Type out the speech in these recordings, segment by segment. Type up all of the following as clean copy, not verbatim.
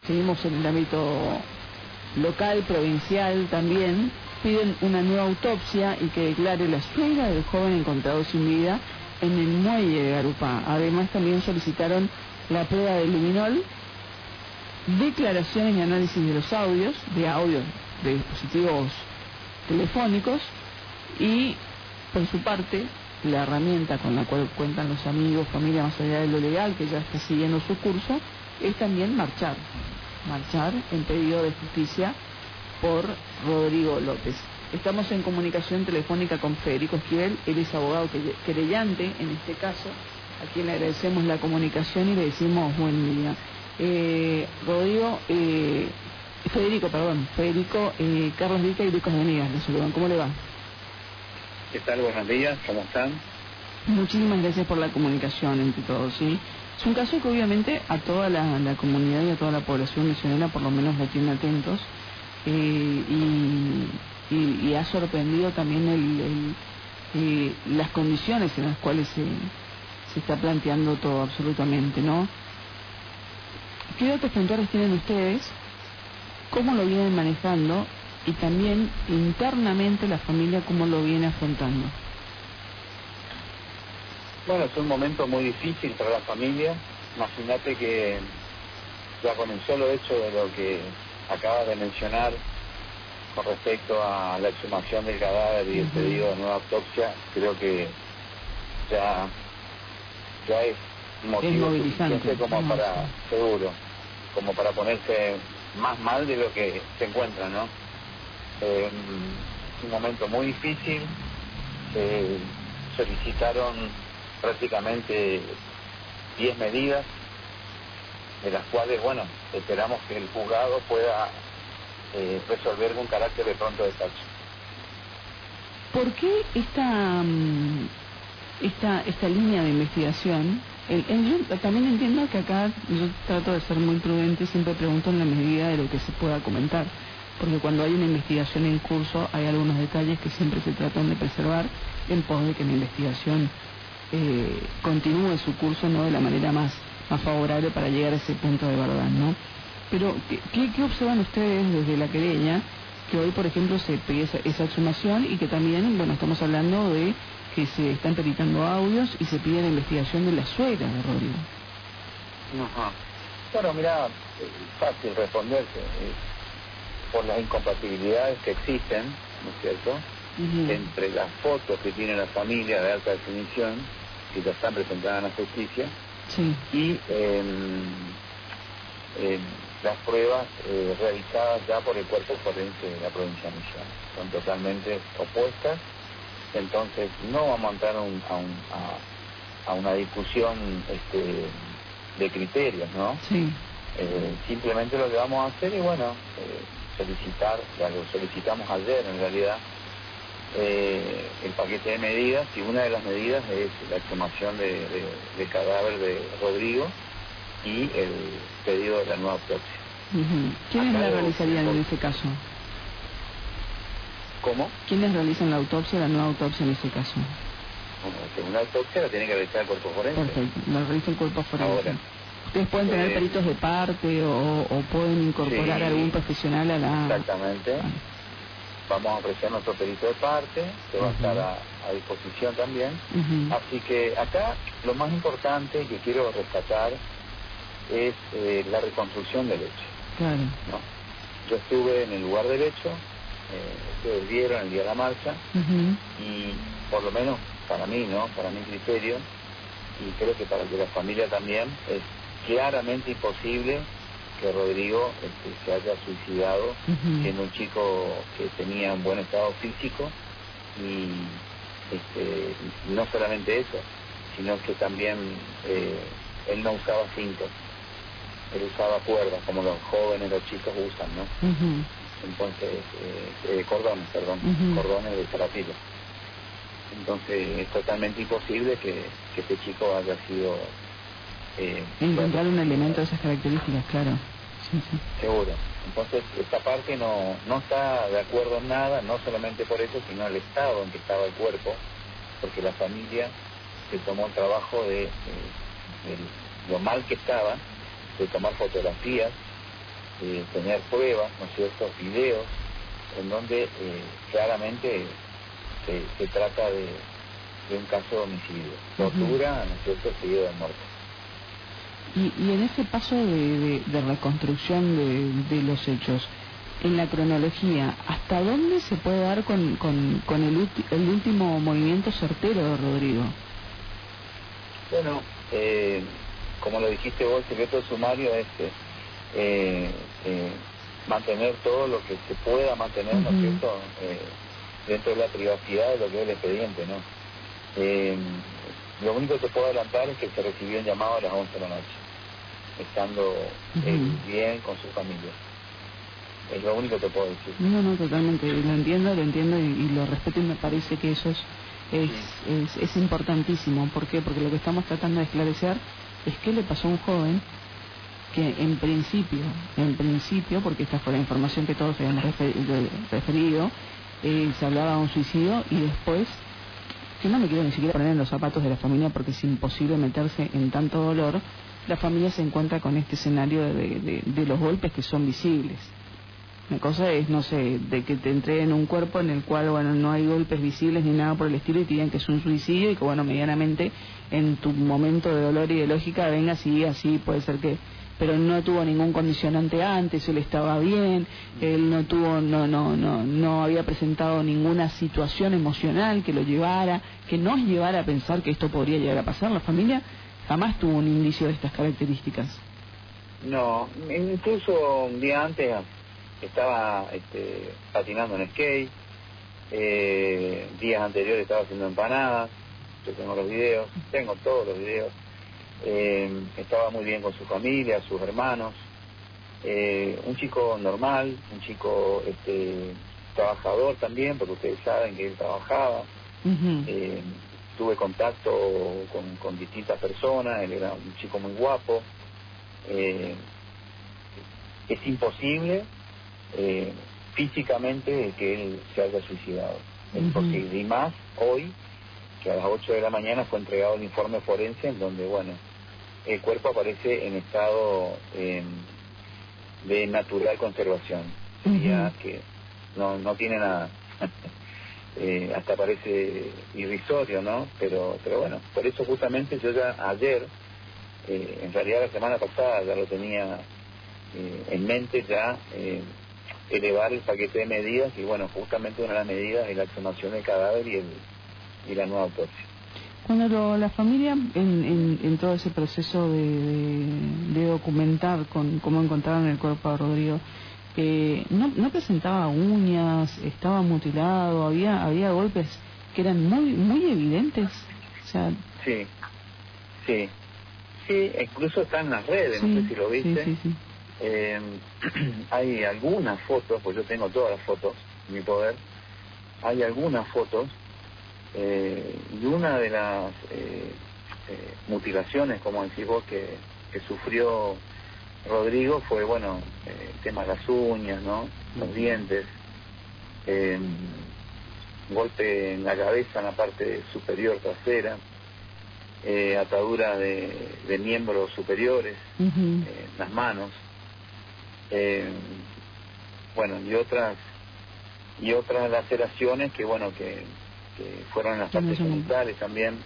seguimos en el ámbito local, provincial también, piden una nueva autopsia y que declare la suegra del joven encontrado sin vida en el muelle de Garupá. Además también solicitaron la prueba de luminol, declaraciones y análisis de los audios de dispositivos telefónicos y, por su parte, la herramienta con la cual cuentan los amigos, familia, más allá de lo legal, que ya está siguiendo su curso, es también marchar en pedido de justicia por Rodrigo López. Estamos en comunicación telefónica con Federico Esquivel, él es abogado querellante en este caso, a quien le agradecemos la comunicación y le decimos buen día. Federico, Carlos Vica y Lucas Venegas, les saludan. ¿Cómo le va? ¿Qué tal? Buenos días, ¿cómo están? Muchísimas gracias por la comunicación entre todos, ¿sí? Es un caso que obviamente a toda la comunidad y a toda la población misionera por lo menos la tiene atentos, y ha sorprendido también las condiciones en las cuales se está planteando todo absolutamente, ¿no? ¿Qué datos puntuales tienen ustedes? ¿Cómo lo vienen manejando? Y también internamente la familia, ¿cómo lo viene afrontando? Bueno, es un momento muy difícil para la familia. Imagínate que ya con el solo hecho de lo que acabas de mencionar con respecto a la exhumación del cadáver y el pedido de nueva autopsia, creo que ya es motivo suficiente como para, seguro, como para ponerse más mal de lo que se encuentra, ¿no? Es un momento muy difícil. Solicitaron prácticamente 10 medidas, de las cuales, bueno, esperamos que el juzgado pueda resolver con carácter de pronto despacho. ¿Por qué esta línea de investigación? Yo también entiendo que acá yo trato de ser muy prudente, siempre pregunto en la medida de lo que se pueda comentar, porque cuando hay una investigación en curso hay algunos detalles que siempre se tratan de preservar en pos de que la investigación continúe su curso, no de la manera más favorable para llegar a ese punto de verdad, ¿no? Pero ¿qué observan ustedes desde la querella que hoy, por ejemplo, se pide esa exhumación y que también, bueno, estamos hablando de que se están peritando audios y se pide la investigación de la suegra de Rodrigo? Ajá. Bueno, mira, fácil responderse. Por las incompatibilidades que existen, ¿no es cierto?, entre las fotos que tiene la familia de alta definición, que ya están presentadas en la justicia, y las pruebas realizadas ya por el cuerpo forense de la provincia de Misiones. Son totalmente opuestas, entonces no vamos a entrar a una discusión de criterios, ¿no? Simplemente lo que vamos a hacer es, bueno, solicitar, ya lo solicitamos ayer en realidad, el paquete de medidas, y una de las medidas es la exhumación de cadáver de Rodrigo y el pedido de la nueva autopsia. ¿Quiénes la realizarían en ese caso? ¿Cómo? ¿Quiénes realizan la autopsia, la nueva autopsia en ese caso? Bueno, una autopsia la tiene que realizar el cuerpo forense. Perfecto, la realiza el cuerpo forense. Ahora, ¿ustedes pueden tener peritos de parte o pueden incorporar algún profesional a la...? Exactamente. Vamos a ofrecer nuestro perito de parte, que va a estar a disposición también. Así que acá lo más importante que quiero rescatar es la reconstrucción del hecho. Claro. ¿No? Yo estuve en el lugar del hecho, ustedes vieron el día de la marcha, y por lo menos para mí, ¿no?, para mi criterio, y creo que para que la familia también, es claramente imposible que Rodrigo se haya suicidado, siendo un chico que tenía un buen estado físico, y no solamente eso, sino que también él no usaba cintos, él usaba cuerdas, como los jóvenes, los chicos usan, ¿no? Entonces, cordones de zapatillas. Entonces es totalmente imposible que este chico haya sido... encontrar un elemento de esas características, claro. Seguro. Entonces esta parte no está de acuerdo en nada, no solamente por eso, sino el estado en que estaba el cuerpo, porque la familia se tomó el trabajo de lo mal que estaba, de tomar fotografías tener pruebas, ¿no es cierto?, videos, en donde claramente se trata de un caso de homicidio, tortura, ¿no es cierto?, seguido de muerte. Y en ese paso de reconstrucción de los hechos, en la cronología, ¿hasta dónde se puede dar con el último movimiento certero de Rodrigo? Bueno, como lo dijiste vos, el secreto sumario es mantener todo lo que se pueda mantener, ¿no es cierto?, dentro de la privacidad de lo que es el expediente, ¿no? Lo único que te puedo adelantar es que se recibió un llamado a las 11 de la noche, estando bien con su familia. Es lo único que puedo decir. No, totalmente, lo entiendo y lo respeto, y me parece que eso es importantísimo. ¿Por qué? Porque lo que estamos tratando de esclarecer es qué le pasó a un joven que en principio, porque esta fue la información que todos habíamos referido, se hablaba de un suicidio, y después, que no me quiero ni siquiera poner en los zapatos de la familia porque es imposible meterse en tanto dolor, la familia se encuentra con este escenario de los golpes que son visibles. Una cosa es, no sé, de que te entreguen un cuerpo en el cual, bueno, no hay golpes visibles ni nada por el estilo, y te digan que es un suicidio, y que, bueno, medianamente en tu momento de dolor y de lógica vengas y así puede ser que... Pero no tuvo ningún condicionante antes, él estaba bien, él no había presentado ninguna situación emocional que lo llevara, que nos llevara a pensar que esto podría llegar a pasar. La familia jamás tuvo un indicio de estas características. No, incluso un día antes estaba patinando en skate, días anteriores estaba haciendo empanadas, yo tengo los videos, tengo todos los videos, estaba muy bien con su familia, sus hermanos, un chico normal, un chico trabajador también, porque ustedes saben que él trabajaba. Tuve contacto con distintas personas, él era un chico muy guapo. Es imposible físicamente que él se haya suicidado, es imposible, y más hoy que a las 8 de la mañana fue entregado el informe forense, en donde, bueno, el cuerpo aparece en estado de natural conservación, sería que no tiene nada. Hasta parece irrisorio, ¿no? Pero bueno, por eso justamente yo ya ayer, en realidad la semana pasada ya lo tenía en mente ya, elevar el paquete de medidas, y bueno, justamente una de las medidas es la exhumación del cadáver y la nueva autopsia. Cuando la familia, en todo ese proceso de documentar cómo encontraron el cuerpo de Rodrigo, no presentaba uñas, estaba mutilado, había golpes que eran muy evidentes. O sea... Sí, incluso está en las redes, no sé si lo viste. Sí. Hay algunas fotos, pues yo tengo todas las fotos en mi poder, hay algunas fotos, y una de las mutilaciones, como decís vos, que sufrió Rodrigo fue, bueno, el tema de las uñas, ¿no? Los dientes, golpe en la cabeza, en la parte superior trasera, atadura de miembros superiores, las manos, bueno, y otras laceraciones que, bueno, que fueron en las partes genitales también.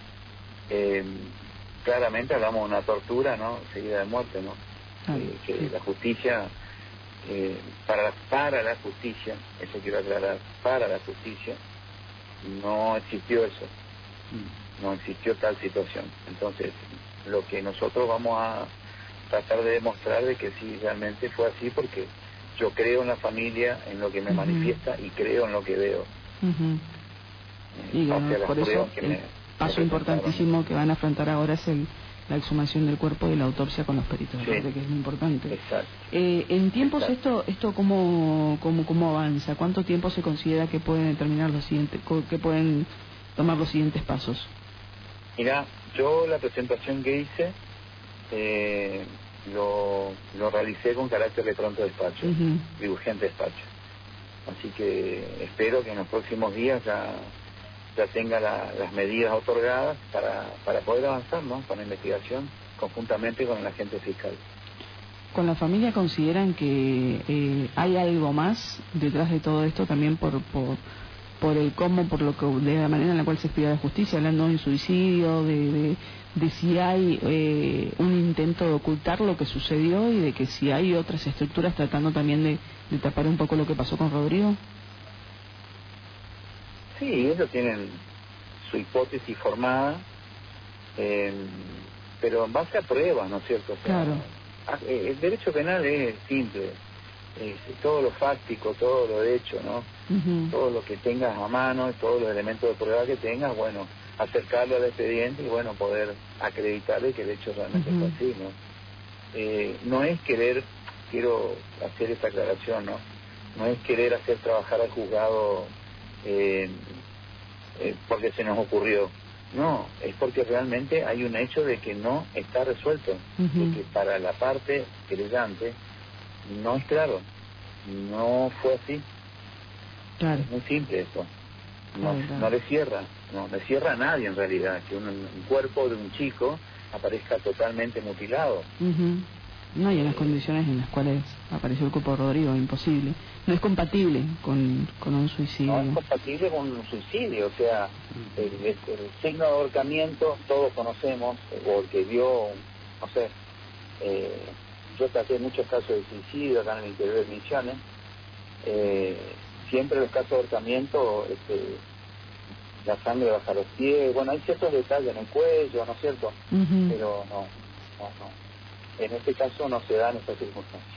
Claramente hablamos de una tortura, ¿no?, seguida de muerte, ¿no? Que la justicia, para la justicia, eso quiero aclarar, para la justicia no existió eso, no existió tal situación. Entonces, lo que nosotros vamos a tratar de demostrar de que sí, realmente fue así, porque yo creo en la familia, en lo que me manifiesta, y creo en lo que veo. Y bueno, por eso el paso importantísimo que van a afrontar ahora es la exhumación del cuerpo y la autopsia con los peritos, que es muy importante. Exacto. En tiempos, esto ¿cómo avanza? ¿Cuánto tiempo se considera que pueden determinar que pueden tomar los siguientes pasos? Mira, yo la presentación que hice lo realicé con carácter de pronto despacho, de urgente despacho. Así que espero que en los próximos días ya tenga las medidas otorgadas para poder avanzar, ¿no?, con la investigación conjuntamente con el agente fiscal. ¿Con la familia consideran que hay algo más detrás de todo esto también por el cómo, de la manera en la cual se expide la justicia, hablando de un suicidio, de si hay un intento de ocultar lo que sucedió y de que si hay otras estructuras tratando también de tapar un poco lo que pasó con Rodrigo? Sí, ellos tienen su hipótesis formada, pero en base a pruebas, ¿no es cierto? O sea, claro. El derecho penal es simple, todo lo fáctico, todo lo hecho, ¿no? Todo lo que tengas a mano, todos los elementos de prueba que tengas, bueno, acercarlo al expediente y bueno, poder acreditarle que el hecho realmente es así, ¿no? No es quiero hacer esta aclaración, ¿no? No es querer hacer trabajar al juzgado porque se nos ocurrió. No, es porque realmente hay un hecho de que no está resuelto, de que para la parte querellante no es claro, no fue así. Claro. Es muy simple eso. No le cierra a nadie en realidad que un cuerpo de un chico aparezca totalmente mutilado. No, y en las condiciones en las cuales apareció el cuerpo de Rodrigo, imposible. No es compatible con un suicidio. No es compatible con un suicidio, o sea, el signo de ahorcamiento todos conocemos, o el que vio, no sé, yo traté muchos casos de suicidio acá en el interior de Misiones, siempre los casos de ahorcamiento, la sangre baja los pies, bueno, hay ciertos detalles en el cuello, ¿no es cierto? Pero no. En este caso no se dan estas circunstancias.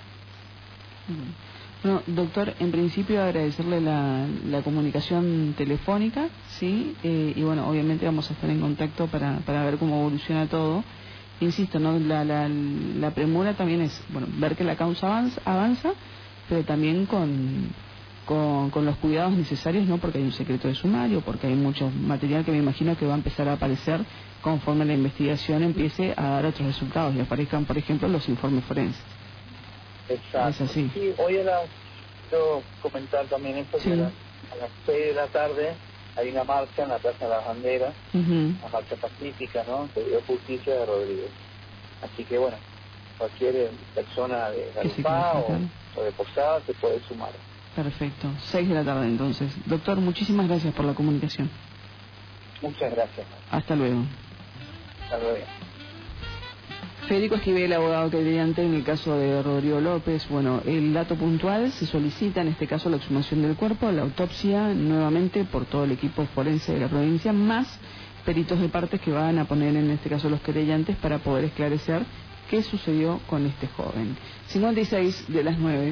Bueno, doctor, en principio agradecerle la comunicación telefónica, ¿sí? Y bueno, obviamente vamos a estar en contacto para ver cómo evoluciona todo. Insisto, ¿no? La premura también es, bueno, ver que la causa avanza, pero también con los cuidados necesarios, ¿no? Porque hay un secreto de sumario, porque hay mucho material que me imagino que va a empezar a aparecer conforme la investigación empiece a dar otros resultados y aparezcan, por ejemplo, los informes forenses. Exacto. Es así. Sí, hoy quiero comentar también esto, que a las 6 de la tarde hay una marcha en la Plaza de las Banderas, una marcha pacífica, ¿no? Que dio justicia de Rodríguez. Así que bueno, cualquier persona de Galipá o de Posada se puede sumar. Perfecto, 6 de la tarde entonces. Doctor, muchísimas gracias por la comunicación. Muchas gracias. Hasta luego. Hasta luego. Federico Esquivel, abogado querellante en el caso de Rodrigo López. Bueno, el dato puntual, se solicita en este caso la exhumación del cuerpo, la autopsia nuevamente por todo el equipo forense de la provincia, más peritos de partes que van a poner en este caso los querellantes para poder esclarecer qué sucedió con este joven. 56 de las 9.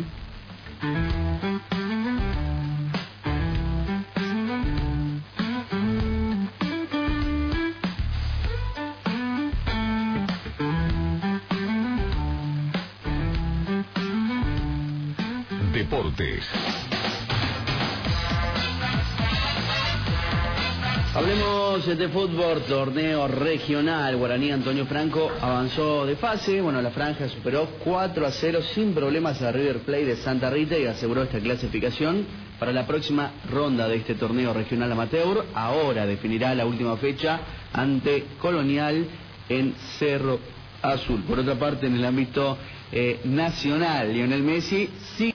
Deportes. Hablemos de fútbol, torneo regional. Guaraní Antonio Franco avanzó de fase. Bueno, la franja superó 4-0 sin problemas a River Plate de Santa Rita y aseguró esta clasificación para la próxima ronda de este torneo regional amateur. Ahora definirá la última fecha ante Colonial en Cerro Azul. Por otra parte, en el ámbito nacional, Lionel Messi sí